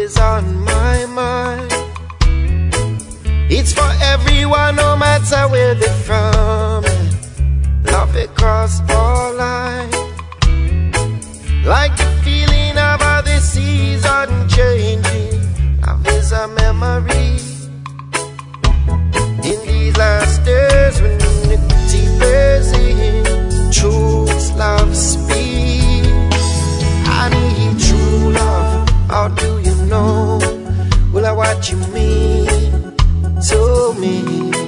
always on my mind. It's for everyone, no matter where they're from. Love across all lines. Like the feeling of how the season changing. Love is a memory. In these last days when unity plays in, truth, love speaks. I need true love. How do you know? Well, I what you mean to me.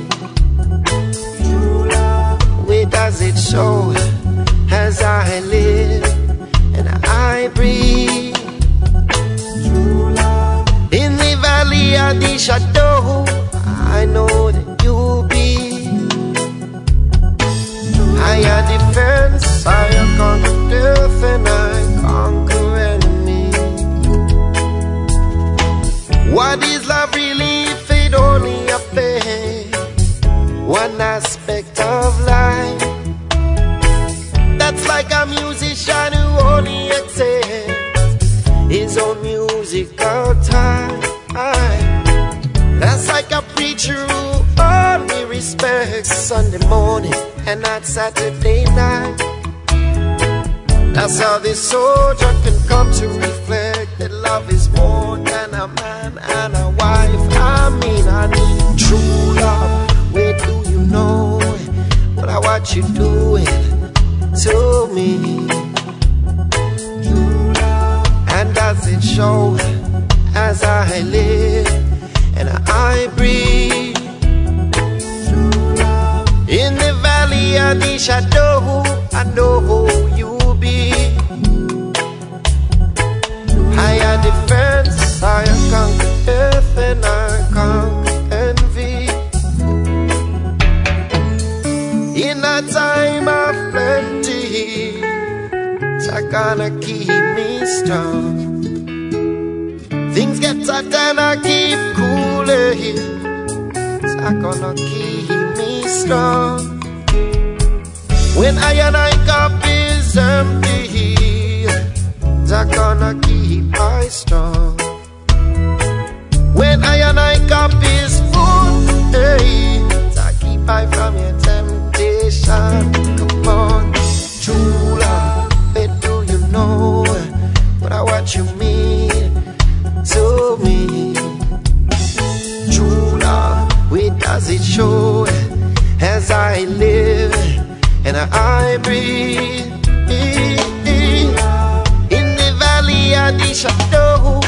True love. Where does it show? As I live and I breathe. True love. In the valley of the shadow, I know that you'll be higher defense. I conquer death and I conquer enemy. What is love really if it only affects one aspect of life? That's like a musician who only accepts his own musical time. That's like a preacher who only respects Sunday morning and not Saturday night. That's how this soldier can come to reflect that love is more than a man and a wife. I mean, I need true love. Where do you know it? But I what you doing to me? True love. And does it show as I live and I breathe? True love. In the valley of the shadow, I know who you'll be. Higher defense, I conquer death and I conquer envy. In a time of plenty, it's gonna keep me strong. Things get hot and I keep cooling. It's gonna keep me strong. When I and I cup is empty, it's gonna keep I strong. When I and I cup is full, hey, it's keep I from your temptation. Come on, true love, where do you know? But I what you mean to me. True love, where does it show? As I live and I breathe. In the valley of the shadow,